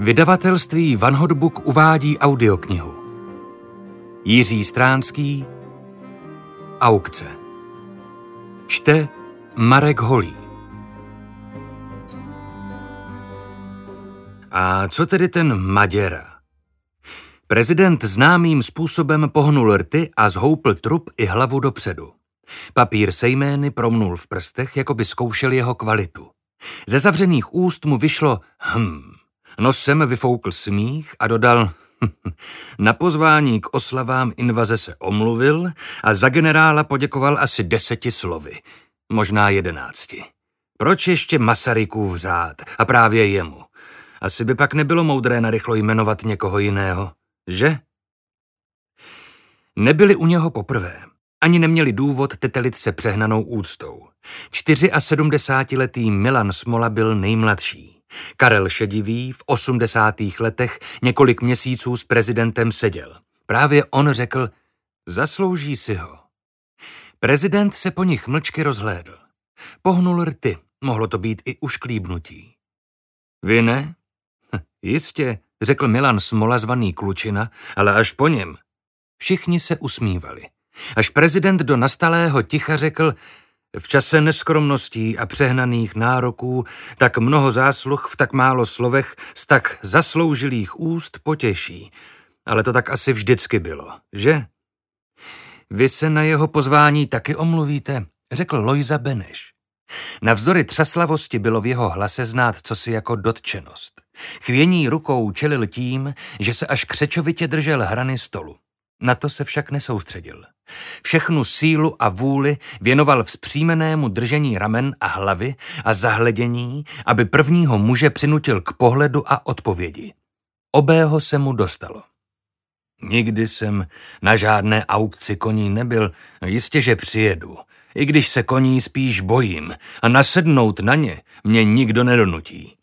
Vydavatelství One Book uvádí audioknihu. Jiří Stránský, Aukce. Čte Marek Holý. A co tedy ten Maděra? Prezident známým způsobem pohnul rty a zhoupl trup i hlavu dopředu. Papír se jmény promnul v prstech, jako by zkoušel jeho kvalitu. Ze zavřených úst mu vyšlo Nosem vyfoukl smích a dodal na pozvání k oslavám invaze se omluvil a za generála poděkoval asi 10 slovy, možná 11. Proč ještě Masarykův řád a právě jemu? Asi by pak nebylo moudré narychlo jmenovat někoho jiného, že? Nebyli u něho poprvé, ani neměli důvod tetelit se přehnanou úctou. 74letý Milan Smola byl nejmladší. Karel Šedivý v 80. letech několik měsíců s prezidentem seděl. Právě on řekl, zaslouží si ho. Prezident se po nich mlčky rozhlédl. Pohnul rty, mohlo to být i ušklíbnutí. Vy ne? Jistě, řekl Milan Smola zvaný Klučina, ale až po něm. Všichni se usmívali. Až prezident do nastalého ticha řekl, v čase neskromností a přehnaných nároků tak mnoho zásluh v tak málo slovech z tak zasloužilých úst potěší. Ale to tak asi vždycky bylo, že? Vy se na jeho pozvání taky omluvíte, řekl Lojza Beneš. Navzdory třaslavosti bylo v jeho hlase znát cosi jako dotčenost. Chvění rukou čelil tím, že se až křečovitě držel hrany stolu. Na to se však nesoustředil. Všechnu sílu a vůli věnoval vzpřímenému držení ramen a hlavy a zahledění, aby prvního muže přinutil k pohledu a odpovědi. Obého se mu dostalo. Nikdy jsem na žádné aukci koní nebyl, jistě, že přijedu. I když se koní spíš bojím a nasednout na ně mě nikdo nedonutí.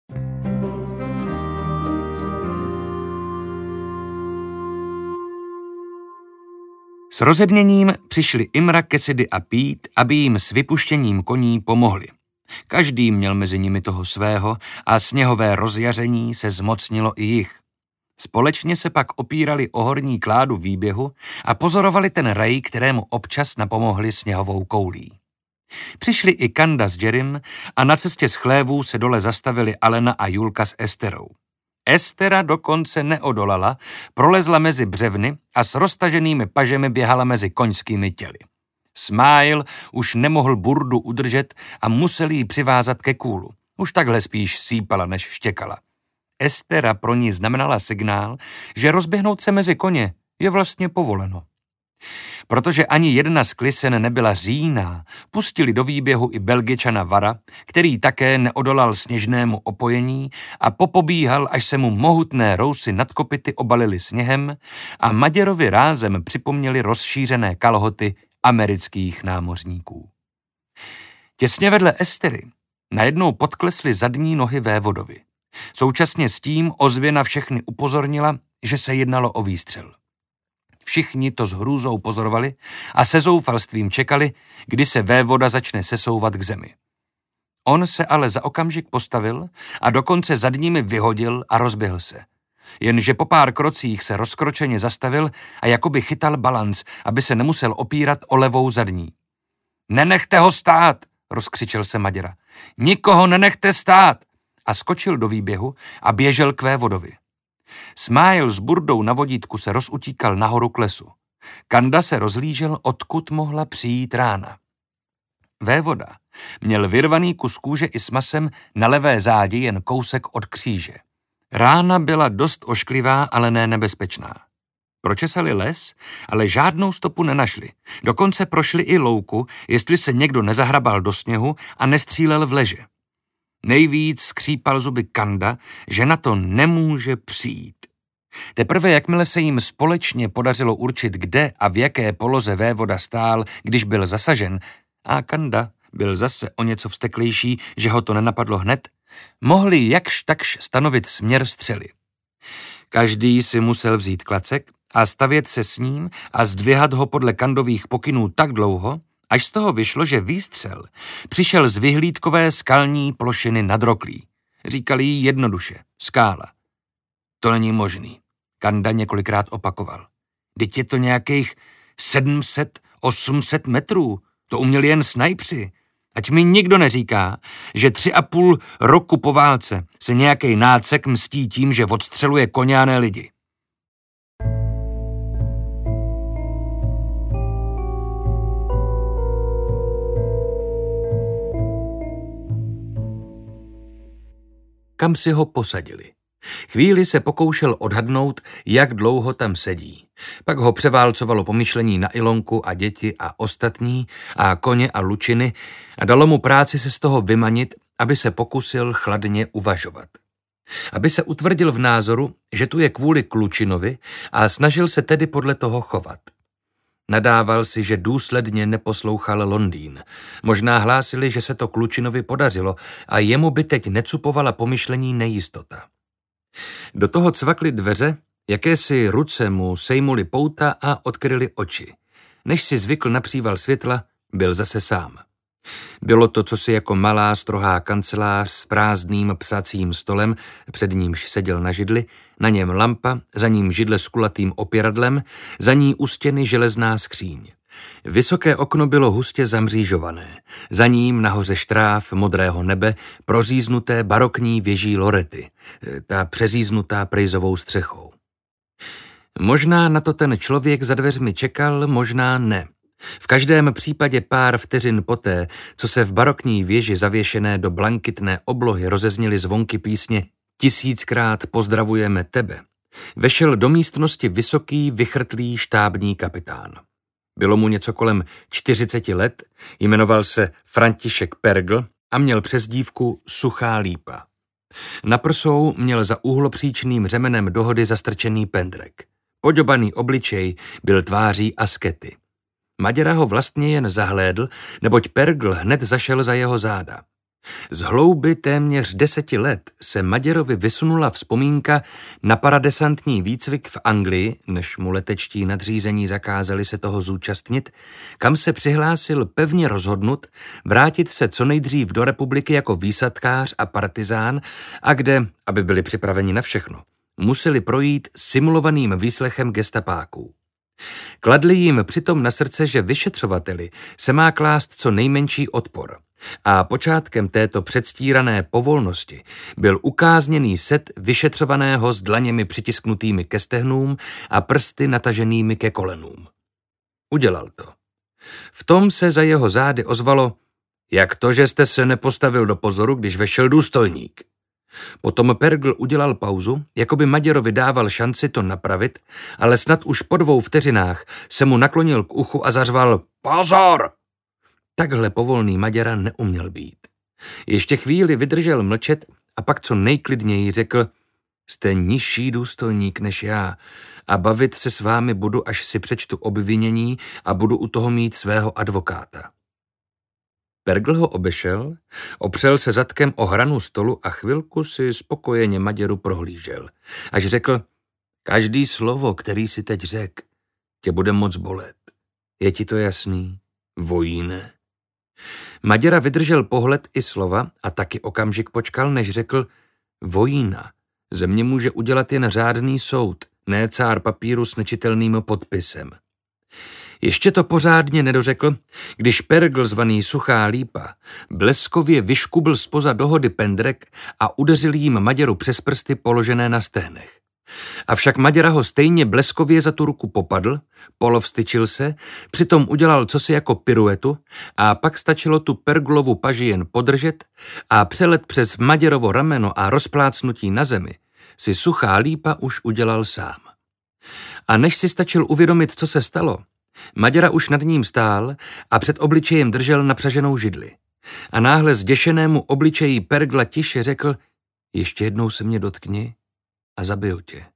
S rozedněním přišli Imra, Kesidy a Pít, aby jim s vypuštěním koní pomohli. Každý měl mezi nimi toho svého a sněhové rozjaření se zmocnilo i jich. Společně se pak opírali o horní kládu výběhu a pozorovali ten rej, kterému občas napomohli sněhovou koulí. Přišli i Kanda s Jerrym a na cestě z chlévů se dole zastavili Alena a Julka s Esterou. Estera dokonce neodolala, prolezla mezi břevny a s roztaženými pažemi běhala mezi koňskými těly. Smile už nemohl burdu udržet a musel jí přivázat ke kůlu. Už takhle spíš sípala, než štěkala. Estera pro ní znamenala signál, že rozběhnout se mezi koně je vlastně povoleno. Protože ani jedna z klisen nebyla říjná, pustili do výběhu i Belgičana Vara, který také neodolal sněžnému opojení a popobíhal, až se mu mohutné rousy nad kopyty obalily sněhem a Maděrovi rázem připomněli rozšířené kalhoty amerických námořníků. Těsně vedle Estery najednou podklesly zadní nohy vévodovi. Současně s tím ozvěna všechny upozornila, že se jednalo o výstřel. Všichni to s hrůzou pozorovali a se zoufalstvím čekali, kdy se vévoda začne sesouvat k zemi. On se ale za okamžik postavil a dokonce zadními vyhodil a rozběhl se. Jenže po pár krocích se rozkročeně zastavil a jakoby chytal balanc, aby se nemusel opírat o levou zadní. Nenechte ho stát, rozkřičel se Maděra. Nikoho nenechte stát! A skočil do výběhu a běžel k vévodovi. Smile s burdou na vodítku se rozutíkal nahoru k lesu. Kanda se rozhlížel, odkud mohla přijít rána. Vévoda měl vyrvaný kus kůže i s masem na levé zádi jen kousek od kříže. Rána byla dost ošklivá, ale ne nebezpečná. Pročesali les, ale žádnou stopu nenašli. Dokonce prošli i louku, jestli se někdo nezahrabal do sněhu a nestřílel v leže. Nejvíc skřípal zuby Kanda, že na to nemůže přijít. Teprve jakmile se jim společně podařilo určit, kde a v jaké poloze vévoda stál, když byl zasažen, a Kanda byl zase o něco vzteklejší, že ho to nenapadlo hned, mohli jakž takž stanovit směr střely. Každý si musel vzít klacek a stavět se s ním a zdvihat ho podle Kandových pokynů tak dlouho, až z toho vyšlo, že výstřel přišel z vyhlídkové skalní plošiny nad roklí. Říkali jí jednoduše skála. To není možný. Kanda několikrát opakoval. Vždyť je to nějakých 700-800 metrů. To uměli jen snajpři. Ať mi nikdo neříká, že 3,5 roku po válce se nějaký nácek mstí tím, že odstřeluje koně a ne lidi. Kam si ho posadili? Chvíli se pokoušel odhadnout, jak dlouho tam sedí. Pak ho převálcovalo pomyšlení na Ilonku a děti a ostatní a koně a lučiny a dalo mu práci se z toho vymanit, aby se pokusil chladně uvažovat. Aby se utvrdil v názoru, že tu je kvůli Klučinovi a snažil se tedy podle toho chovat. Nadával si, že důsledně neposlouchal Londýn. Možná hlásili, že se to Klučinovi podařilo a jemu by teď necupovala pomyšlení nejistota. Do toho cvakly dveře, jakési ruce mu sejmuly pouta a odkryly oči. Než si zvykl na příval světla, byl zase sám. Bylo to cosi jako malá strohá kancelář s prázdným psacím stolem, před nímž seděl na židli, na něm lampa, za ním židle s kulatým opěradlem, za ní u stěny železná skříň. Vysoké okno bylo hustě zamřížované, za ním nahoře štráv modrého nebe proříznuté barokní věží Lorety, ta přeříznutá prejzovou střechou. Možná na to ten člověk za dveřmi čekal, možná ne. V každém případě pár vteřin poté, co se v barokní věži zavěšené do blankitné oblohy rozezněly zvonky písně Tisíckrát pozdravujeme tebe, vešel do místnosti vysoký, vychrtlý štábní kapitán. Bylo mu něco kolem 40 let, jmenoval se František Pergl a měl přezdívku Suchá lípa. Na prsou měl za úhlopříčným řemenem dohody zastrčený pendrek. Poďobaný obličej byl tváří askety. Maďara ho vlastně jen zahlédl, neboť Pergl hned zašel za jeho záda. Z hlouby téměř 10 let se Maďarovi vysunula vzpomínka na paradesantní výcvik v Anglii, než mu letečtí nadřízení zakázali se toho zúčastnit, kam se přihlásil pevně rozhodnut vrátit se co nejdřív do republiky jako výsadkář a partizán a kde, aby byli připraveni na všechno, museli projít simulovaným výslechem gestapáků. Kladli jim přitom na srdce, že vyšetřovateli se má klást co nejmenší odpor. A počátkem této předstírané povolnosti byl ukázněný set vyšetřovaného s dlaněmi přitisknutými ke stehnům a prsty nataženými ke kolenům. Udělal to. V tom se za jeho zády ozvalo, jak to, že jste se nepostavil do pozoru, když vešel důstojník. Potom Pergl udělal pauzu, jako by Maďarovi dával šanci to napravit, ale snad už po 2 vteřinách se mu naklonil k uchu a zařval Pozor! Takhle povolný Maďara neuměl být. Ještě chvíli vydržel mlčet a pak co nejklidněji řekl, jste nižší důstojník než já a bavit se s vámi budu, až si přečtu obvinění a budu u toho mít svého advokáta. Pergl ho obešel, opřel se zadkem o hranu stolu a chvilku si spokojeně Maďaru prohlížel, až řekl, každý slovo, který si teď řekl, tě bude moc bolet. Je ti to jasný? Vojíne. Maďara vydržel pohled i slova a taky okamžik počkal, než řekl, vojína, ze mě může udělat jen řádný soud, ne cár papíru s nečitelným podpisem. Ještě to pořádně nedořekl, když Pergl zvaný Suchá lípa bleskově vyškubl zpoza dohody pendrek a udeřil jim Maďaru přes prsty položené na stehnech. Avšak Maďara ho stejně bleskově za tu ruku popadl, polovstyčil se, přitom udělal cosi jako piruetu a pak stačilo tu Perglovu paži jen podržet a přelet přes Maďarovo rameno a rozplácnutí na zemi si Suchá lípa už udělal sám. A než si stačil uvědomit, co se stalo, Maďara už nad ním stál a před obličejem držel napřaženou židli. A náhle zděšenému obličeji Pergla tiše řekl, ještě jednou se mě dotkni a zabiju tě.